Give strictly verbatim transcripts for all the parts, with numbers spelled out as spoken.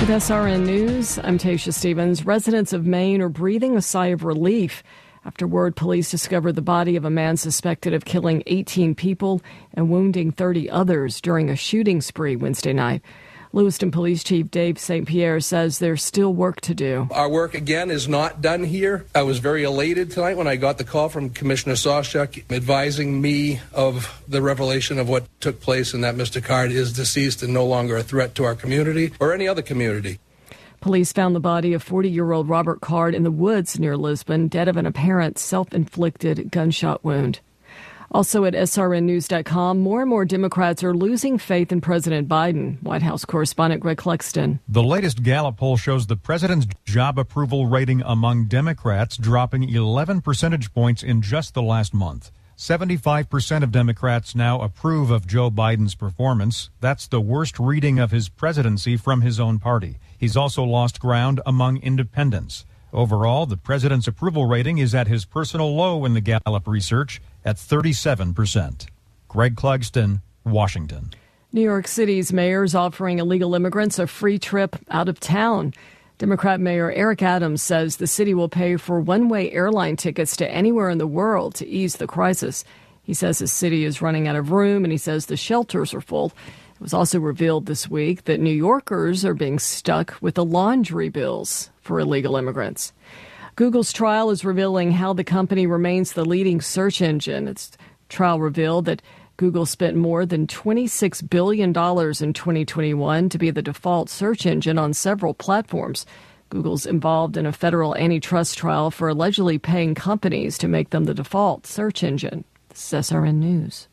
With S R N News, I'm Tasha Stevens. Residents of Maine are breathing a sigh of relief after word police discovered the body of a man suspected of killing eighteen people and wounding thirty others during a shooting spree Wednesday night. Lewiston Police Chief Dave Saint Pierre says there's still work to do. Our work, again, is not done here. I was very elated tonight when I got the call from Commissioner Sawchuk advising me of the revelation of what took place and that Mister Card is deceased and no longer a threat to our community or any other community. Police found the body of forty-year-old Robert Card in the woods near Lisbon, dead of an apparent self-inflicted gunshot wound. Also at S R N news dot com, more and more Democrats are losing faith in President Biden. White House correspondent Greg Clugston. The latest Gallup poll shows the president's job approval rating among Democrats dropping eleven percentage points in just the last month. seventy-five percent of Democrats now approve of Joe Biden's performance. That's the worst reading of his presidency from his own party. He's also lost ground among independents. Overall, the president's approval rating is at his personal low in the Gallup research at thirty-seven percent. Greg Clugston, Washington. New York City's mayor is offering illegal immigrants a free trip out of town. Democrat Mayor Eric Adams says the city will pay for one-way airline tickets to anywhere in the world to ease the crisis. He says the city is running out of room, and he says the shelters are full. It was also revealed this week that New Yorkers are being stuck with the laundry bills for illegal immigrants. Google's trial is revealing how the company remains the leading search engine. Its trial revealed that Google spent more than twenty-six billion dollars in twenty twenty-one to be the default search engine on several platforms. Google's involved in a federal antitrust trial for allegedly paying companies to make them the default search engine. This is S R N News.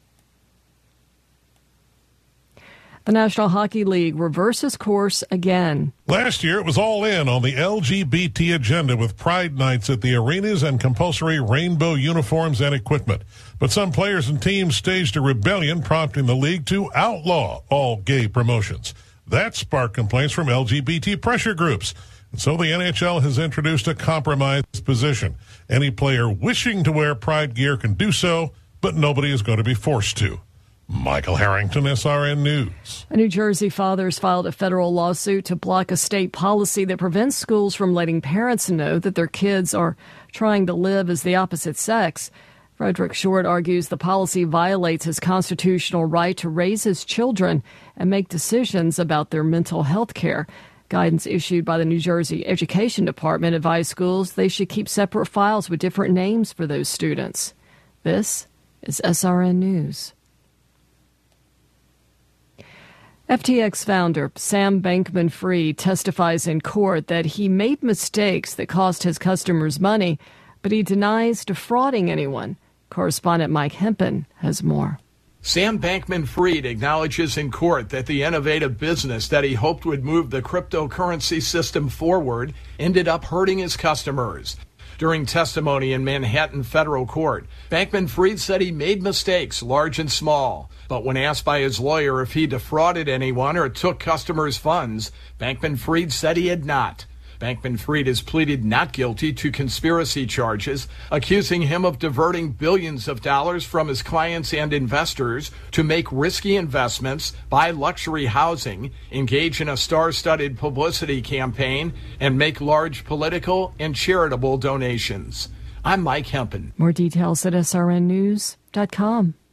The National Hockey League reverses course again. Last year, it was all in on the L G B T agenda with Pride Nights at the arenas and compulsory rainbow uniforms and equipment. But some players and teams staged a rebellion, prompting the league to outlaw all gay promotions. That sparked complaints from L G B T pressure groups. And so the N H L has introduced a compromise position. Any player wishing to wear Pride gear can do so, but nobody is going to be forced to. Michael Harrington, S R N News. A New Jersey father has filed a federal lawsuit to block a state policy that prevents schools from letting parents know that their kids are trying to live as the opposite sex. Frederick Short argues the policy violates his constitutional right to raise his children and make decisions about their mental health care. Guidance issued by the New Jersey Education Department advised schools they should keep separate files with different names for those students. This is S R N News. F T X founder Sam Bankman-Fried testifies in court that he made mistakes that cost his customers money, but he denies defrauding anyone. Correspondent Mike Hempen has more. Sam Bankman-Fried acknowledges in court that the innovative business that he hoped would move the cryptocurrency system forward ended up hurting his customers. During testimony in Manhattan federal court, Bankman-Fried said he made mistakes, large and small. But when asked by his lawyer if he defrauded anyone or took customers' funds, Bankman-Fried said he had not. Bankman-Fried has pleaded not guilty to conspiracy charges, accusing him of diverting billions of dollars from his clients and investors to make risky investments, buy luxury housing, engage in a star-studded publicity campaign, and make large political and charitable donations. I'm Mike Hempen. More details at S R N news dot com.